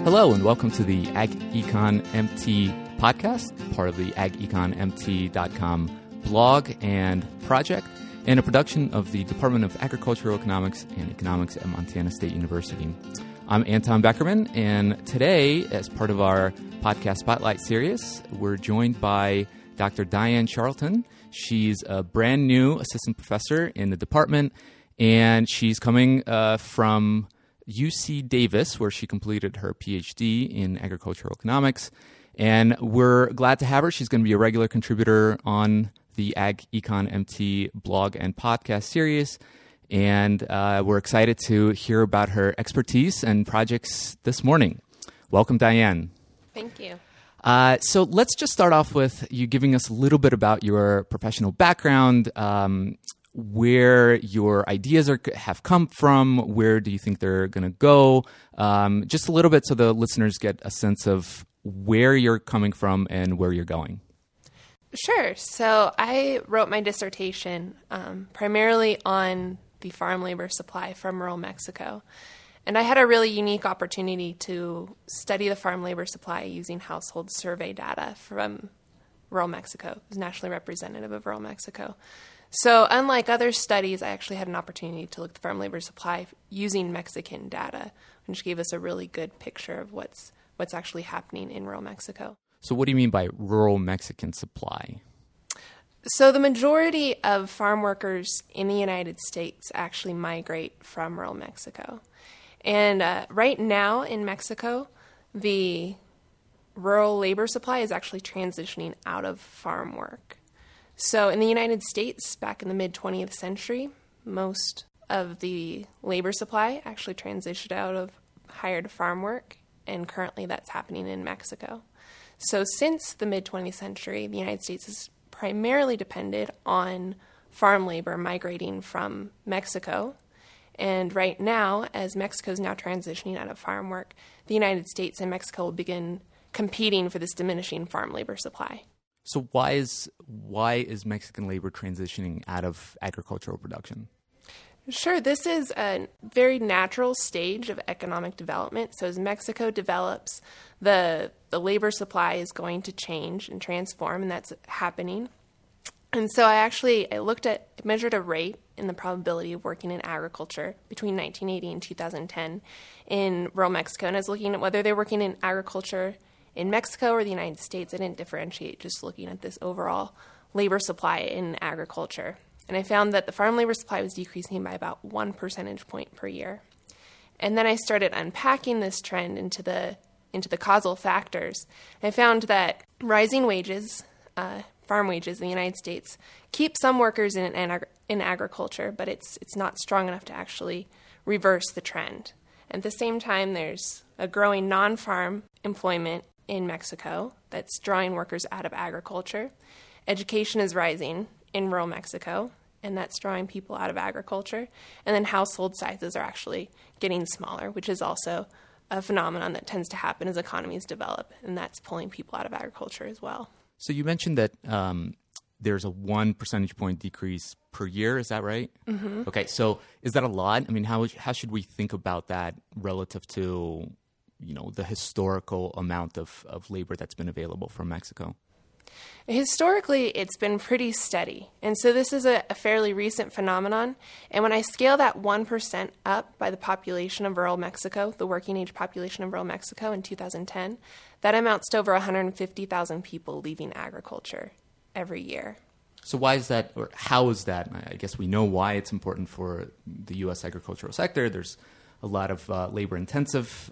Hello and welcome to the Ag Econ MT podcast, part of the ageconomt.com blog and project, and a production of the Department of Agricultural Economics and Economics at Montana State University. I'm Anton Beckerman, and today, as part of our podcast Spotlight series, we're joined by Dr. Diane Charlton. She's a brand new assistant professor in the department, and she's coming from UC Davis, where she completed her PhD in agricultural economics. And we're glad to have her. She's going to be a regular contributor on the Ag Econ MT blog and podcast series. And we're excited to hear about her expertise and projects this morning. Welcome, Diane. Thank you. So let's just start off with you giving us a little bit about your professional background, where your ideas have come from, where do you think they're going to go, just a little bit so the listeners get a sense of where you're coming from and where you're going. Sure. So I wrote my dissertation primarily on the farm labor supply from rural Mexico. And I had a really unique opportunity to study the farm labor supply using household survey data from rural Mexico. It was nationally representative of rural Mexico. So unlike other studies, I actually had an opportunity to look at the farm labor supply using Mexican data, which gave us a really good picture of what's actually happening in rural Mexico. So what do you mean by rural Mexican supply? So the majority of farm workers in the United States actually migrate from rural Mexico. And right now in Mexico, the rural labor supply is actually transitioning out of farm work. So in the United States, back in the mid-20th century, most of the labor supply actually transitioned out of hired farm work, and currently that's happening in Mexico. So since the mid-20th century, the United States has primarily depended on farm labor migrating from Mexico. And right now, as Mexico is now transitioning out of farm work, the United States and Mexico will begin competing for this diminishing farm labor supply. So why is Mexican labor transitioning out of agricultural production? Sure. This is a very natural stage of economic development. So as Mexico develops, the labor supply is going to change and transform, and that's happening. And so I measured a rate in the probability of working in agriculture between 1980 and 2010 in rural Mexico. And I was looking at whether they're working in agriculture in Mexico or the United States. I didn't differentiate, just looking at this overall labor supply in agriculture. And I found that the farm labor supply was decreasing by about 1 percentage point per year. And then I started unpacking this trend into the causal factors. I found that rising wages, farm wages in the United States, keep some workers in agriculture, but it's not strong enough to actually reverse the trend. At the same time, there's a growing non-farm employment in Mexico that's drawing workers out of agriculture. Education is rising in rural Mexico, and that's drawing people out of agriculture. And then household sizes are actually getting smaller, which is also a phenomenon that tends to happen as economies develop, and that's pulling people out of agriculture as well. So you mentioned that there's a 1 percentage point decrease per year. Is that right? Mm-hmm. Okay. So is that a lot? I mean, how should we think about that relative to, the historical amount of labor that's been available from Mexico? Historically, it's been pretty steady. And so this is a fairly recent phenomenon. And when I scale that 1% up by the population of rural Mexico, the working age population of rural Mexico in 2010, that amounts to over 150,000 people leaving agriculture every year. So why is that, or how is that? I guess we know why it's important for the U.S. agricultural sector. There's a lot of labor-intensive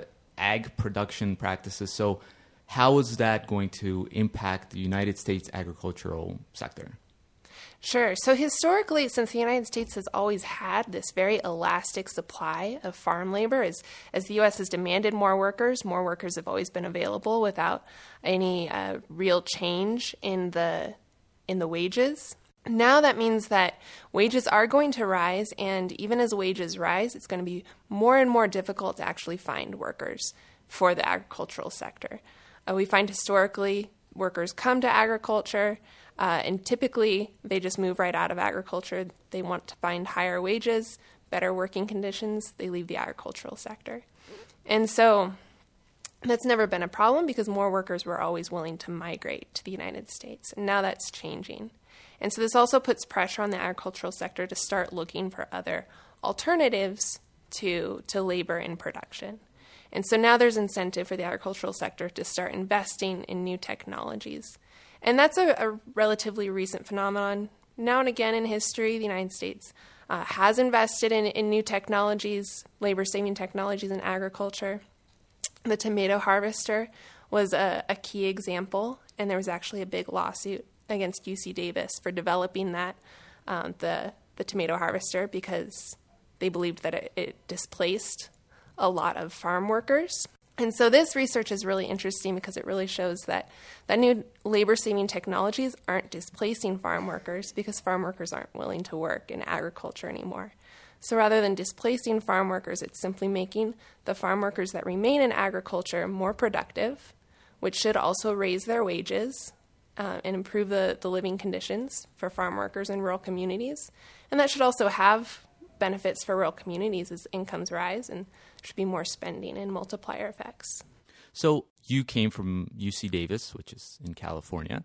ag production practices. So how is that going to impact the United States agricultural sector? Sure. So historically, since the United States has always had this very elastic supply of farm labor, as the U.S. has demanded more workers have always been available without any real change in the wages. Now that means that wages are going to rise, and even as wages rise, it's going to be more and more difficult to actually find workers for the agricultural sector. We find historically workers come to agriculture, and typically they just move right out of agriculture. They want to find higher wages, better working conditions. They leave the agricultural sector. And so That's never been a problem because more workers were always willing to migrate to the United States. And now that's changing. And so this also puts pressure on the agricultural sector to start looking for other alternatives to labor in production. And so now there's incentive for the agricultural sector to start investing in new technologies. And that's a relatively recent phenomenon. Now and again in history, the United States has invested in new technologies, labor-saving technologies in agriculture. The tomato harvester was a key example, and there was actually a big lawsuit against UC Davis for developing that, the tomato harvester, because they believed that it displaced a lot of farm workers. And so this research is really interesting because it really shows that new labor-saving technologies aren't displacing farm workers because farm workers aren't willing to work in agriculture anymore. So rather than displacing farm workers, it's simply making the farm workers that remain in agriculture more productive, which should also raise their wages and improve the living conditions for farm workers in rural communities. And that should also have benefits for rural communities as incomes rise, and there should be more spending and multiplier effects. So you came from UC Davis, which is in California,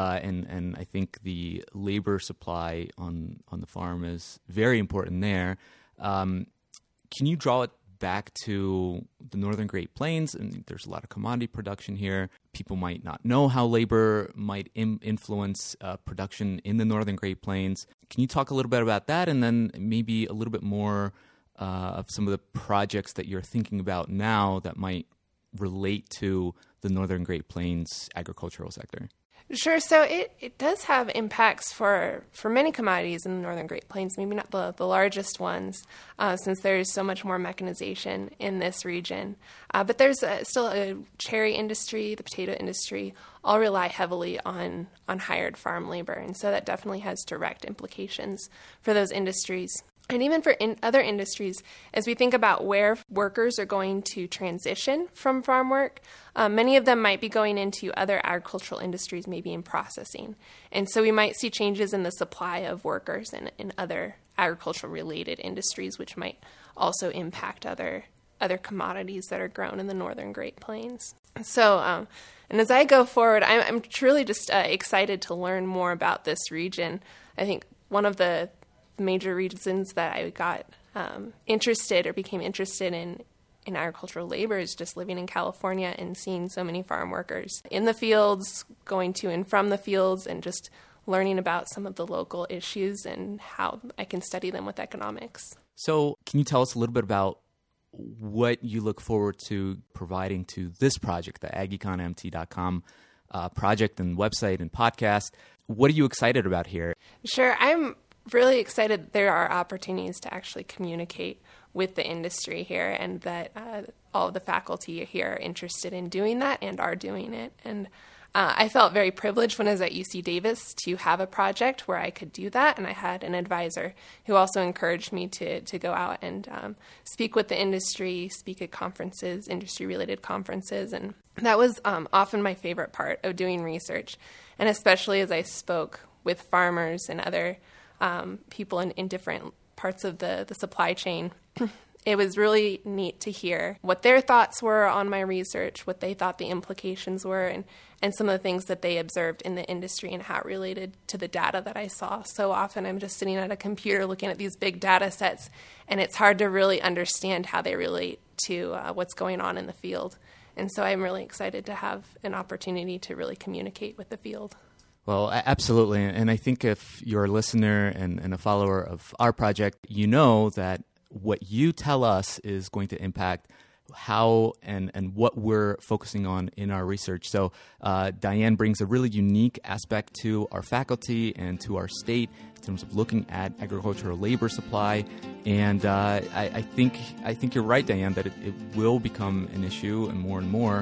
and I think the labor supply on the farm is very important there. Can you draw it back to the Northern Great Plains? And there's a lot of commodity production here. People might not know how labor might influence production in the Northern Great Plains. Can you talk a little bit about that, and then maybe a little bit more of some of the projects that you're thinking about now that might relate to the Northern Great Plains agricultural sector? Sure. So it does have impacts for many commodities in the Northern Great Plains, maybe not the largest ones, since there's so much more mechanization in this region. But there's still a cherry industry, the potato industry, all rely heavily on hired farm labor. And so that definitely has direct implications for those industries. And even for other industries, as we think about where workers are going to transition from farm work, many of them might be going into other agricultural industries, maybe in processing. And so we might see changes in the supply of workers in other agricultural-related industries, which might also impact other commodities that are grown in the Northern Great Plains. So, and as I go forward, I'm truly just excited to learn more about this region. I think one of the major reasons that I got became interested in agricultural labor is just living in California and seeing so many farm workers in the fields, going to and from the fields, and just learning about some of the local issues and how I can study them with economics. So can you tell us a little bit about what you look forward to providing to this project, the AgEconMT.com project and website and podcast? What are you excited about here? Sure. I'm really excited there are opportunities to actually communicate with the industry here, and that all of the faculty here are interested in doing that and are doing it. And I felt very privileged when I was at UC Davis to have a project where I could do that, and I had an advisor who also encouraged me to go out and speak with the industry, speak at conferences, industry-related conferences, and that was often my favorite part of doing research, and especially as I spoke with farmers and other people in different parts of the supply chain. It was really neat to hear what their thoughts were on my research, what they thought the implications were, and some of the things that they observed in the industry and how it related to the data that I saw. So often I'm just sitting at a computer looking at these big data sets, and it's hard to really understand how they relate to what's going on in the field. And so I'm really excited to have an opportunity to really communicate with the field. Well, absolutely. And I think if you're a listener and a follower of our project, you know that what you tell us is going to impact how and what we're focusing on in our research. So Diane brings a really unique aspect to our faculty and to our state in terms of looking at agricultural labor supply. And I think you're right, Diane, that it will become an issue and more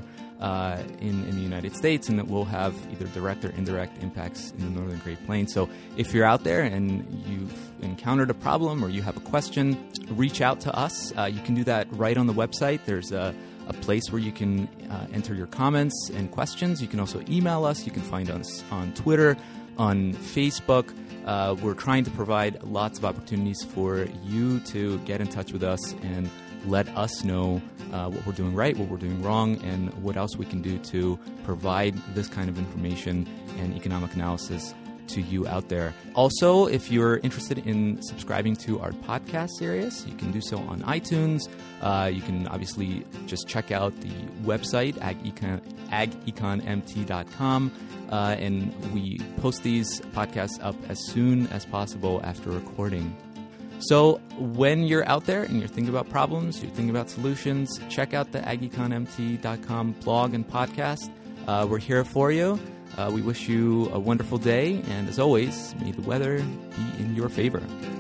in the United States, and it will have either direct or indirect impacts in the Northern Great Plains. So if you're out there and you've encountered a problem or you have a question, reach out to us. You can do that right on the website. There's a place where you can enter your comments and questions. You can also email us. You can find us on Twitter, on Facebook. We're trying to provide lots of opportunities for you to get in touch with us and let us know what we're doing right, what we're doing wrong, and what else we can do to provide this kind of information and economic analysis to you out there. Also, if you're interested in subscribing to our podcast series, you can do so on iTunes. You can obviously just check out the website, ageconmt.com, and we post these podcasts up as soon as possible after recording. So when you're out there and you're thinking about problems, you're thinking about solutions, check out the ageconmt.com blog and podcast. We're here for you. We wish you a wonderful day, and as always, may the weather be in your favor.